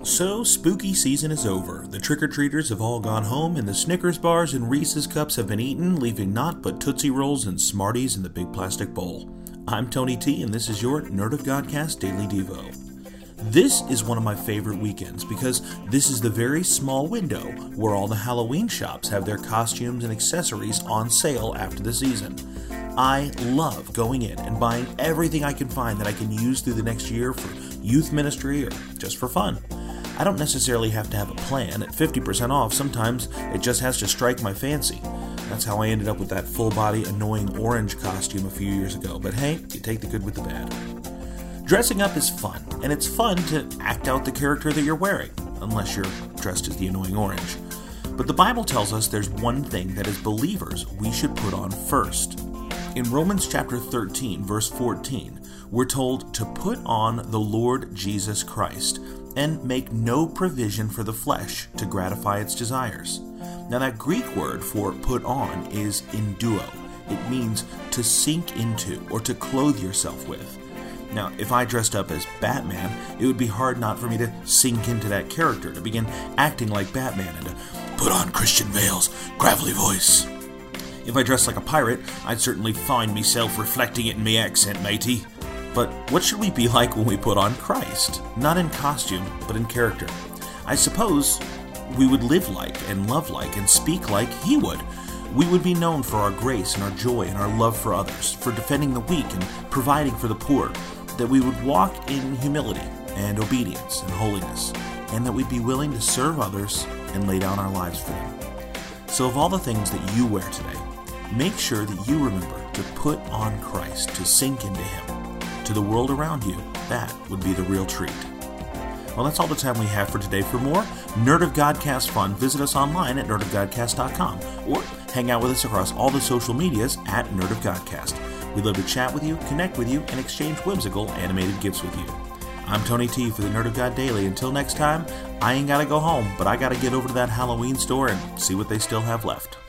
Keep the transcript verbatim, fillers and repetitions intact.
So, spooky season is over. The trick-or-treaters have all gone home, and the Snickers bars and Reese's cups have been eaten, leaving naught but Tootsie Rolls and Smarties in the big plastic bowl. I'm Tony T, and this is your Nerd of Godcast Daily Devo. This is one of my favorite weekends because this is the very small window where all the Halloween shops have their costumes and accessories on sale after the season. I love going in and buying everything I can find that I can use through the next year for youth ministry or just for fun. I don't necessarily have to have a plan. At fifty percent off, sometimes it just has to strike my fancy. That's how I ended up with that full-body annoying orange costume a few years ago. But hey, you take the good with the bad. Dressing up is fun, and it's fun to act out the character that you're wearing, unless you're dressed as the annoying orange. But the Bible tells us there's one thing that as believers we should put on first. In Romans chapter thirteen, verse fourteen, we're told to put on the Lord Jesus Christ and make no provision for the flesh to gratify its desires. Now that Greek word for put on is enduo. It means to sink into or to clothe yourself with. Now, if I dressed up as Batman, it would be hard not for me to sink into that character, to begin acting like Batman and to put on Christian Bale's gravelly voice. If I dressed like a pirate, I'd certainly find myself reflecting it in me accent, matey. But what should we be like when we put on Christ? Not in costume, but in character. I suppose we would live like and love like and speak like He would. We would be known for our grace and our joy and our love for others, for defending the weak and providing for the poor, that we would walk in humility and obedience and holiness, and that we'd be willing to serve others and lay down our lives for them. So of all the things that you wear today, make sure that you remember to put on Christ, to sink into Him. To the world around you, that would be the real treat. Well, that's all the time we have for today. For more Nerd of Godcast fun, visit us online at nerd of godcast dot com or hang out with us across all the social medias at Nerd of Godcast. We'd love to chat with you, connect with you, and exchange whimsical animated gifts with you. I'm Tony T for the Nerd of God Daily. Until next time, I ain't gotta go home, but I gotta get over to that Halloween store and see what they still have left.